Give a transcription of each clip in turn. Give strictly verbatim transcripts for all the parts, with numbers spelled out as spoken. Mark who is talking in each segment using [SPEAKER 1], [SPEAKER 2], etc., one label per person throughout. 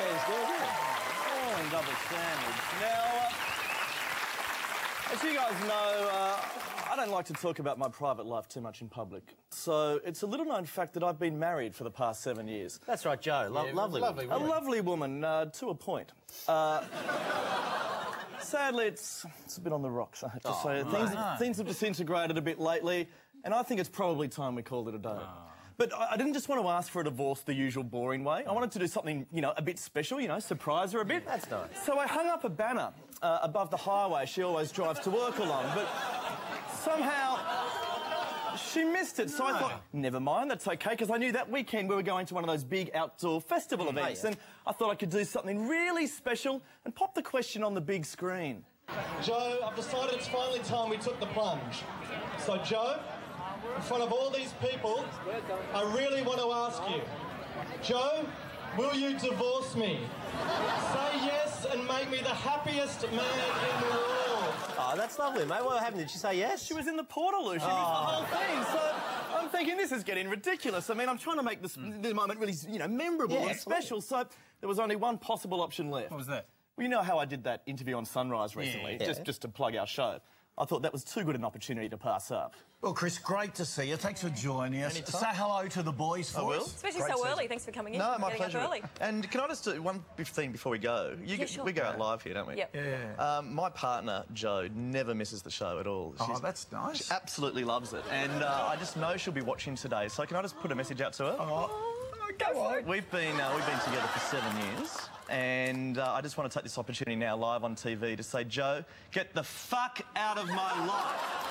[SPEAKER 1] It's good, isn't it?
[SPEAKER 2] Oh, and double sandwich. Now, uh, as you guys know, uh, I don't like to talk about my private life too much in public. So it's a little-known fact that I've been married for the past seven years.
[SPEAKER 1] That's right, Joe. Lo
[SPEAKER 3] Yeah,
[SPEAKER 1] lovely,
[SPEAKER 3] lovely
[SPEAKER 1] woman.
[SPEAKER 2] A lovely woman, uh, to a point. Uh, sadly, it's, it's a bit on the rocks, I have to
[SPEAKER 1] Oh,
[SPEAKER 2] say.
[SPEAKER 1] no.
[SPEAKER 2] Things,
[SPEAKER 3] No.
[SPEAKER 2] things have disintegrated a bit lately, and I think it's probably time we called it a day.
[SPEAKER 3] Oh.
[SPEAKER 2] But I, I didn't just want to ask for a divorce the usual boring way. I wanted to do something, you know, a bit special, you know, surprise her a bit.
[SPEAKER 1] That's nice.
[SPEAKER 2] So I hung up a banner uh, above the highway she always drives to work along, but somehow she missed it. So I thought, never mind, that's okay, because I knew that weekend we were going to one of those big outdoor festival events,
[SPEAKER 1] yeah.
[SPEAKER 2] and I thought I could do something really special and pop the question on the big screen. Joe, I've decided it's finally time we took the plunge. So, Joe, in front of all these people, I really want to ask you, Joe, will you divorce me? Say yes and make me the happiest man in the world.
[SPEAKER 1] Oh, that's lovely, mate. What happened? Did she say yes?
[SPEAKER 2] She was in the Portaloo. She missed the whole thing. So I'm thinking this is getting ridiculous. I mean, I'm trying to make this the moment really, you know, memorable
[SPEAKER 1] Yeah,
[SPEAKER 2] and
[SPEAKER 1] absolutely.
[SPEAKER 2] special. So there was only one possible option left.
[SPEAKER 3] What was that?
[SPEAKER 2] Well, you know how I did that interview on Sunrise recently,
[SPEAKER 1] Yeah.
[SPEAKER 2] just just to plug our show. I thought that was too good an opportunity to pass up.
[SPEAKER 4] Well, Chris, great to see you. Thanks for joining us.
[SPEAKER 2] Anytime.
[SPEAKER 4] Say hello to the boys for
[SPEAKER 2] I will.
[SPEAKER 4] us.
[SPEAKER 5] Especially
[SPEAKER 4] Great
[SPEAKER 5] so
[SPEAKER 4] to-
[SPEAKER 5] early. Thanks for coming in.
[SPEAKER 6] No, my
[SPEAKER 5] Getting up
[SPEAKER 6] pleasure.
[SPEAKER 5] early.
[SPEAKER 6] And can I just do one big thing before we go? You
[SPEAKER 5] Yeah,
[SPEAKER 6] get,
[SPEAKER 5] sure.
[SPEAKER 6] We go out live here, don't we?
[SPEAKER 5] Yep.
[SPEAKER 4] Yeah.
[SPEAKER 6] Um, my partner, Jo, never misses the show at all.
[SPEAKER 4] Oh, that's nice.
[SPEAKER 6] She absolutely loves it. And uh, I just know she'll be watching today. So can I just put a message out to her?
[SPEAKER 4] Oh, go on.
[SPEAKER 6] We've been, uh, we've been together for seven years. And uh, I just want to take this opportunity now live on T V to say, Jo, get the fuck out of my life.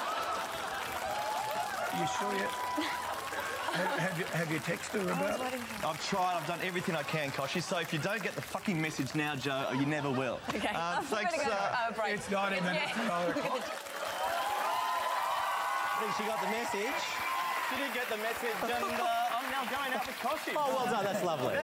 [SPEAKER 4] You sure you... have, have you have you texted her about it?
[SPEAKER 6] I've tried, I've done everything I can, Koshy. So if you don't get the fucking message now, Jo, you never will.
[SPEAKER 5] Okay.
[SPEAKER 6] Um,
[SPEAKER 5] We're
[SPEAKER 6] thanks,
[SPEAKER 5] gonna go
[SPEAKER 6] uh,
[SPEAKER 5] uh, break.
[SPEAKER 4] It's ninety minutes to nine o'clock.
[SPEAKER 1] I think she got the message.
[SPEAKER 2] She did get the message, and uh, I'm now going out with Koshy.
[SPEAKER 1] Oh, well done. That's lovely.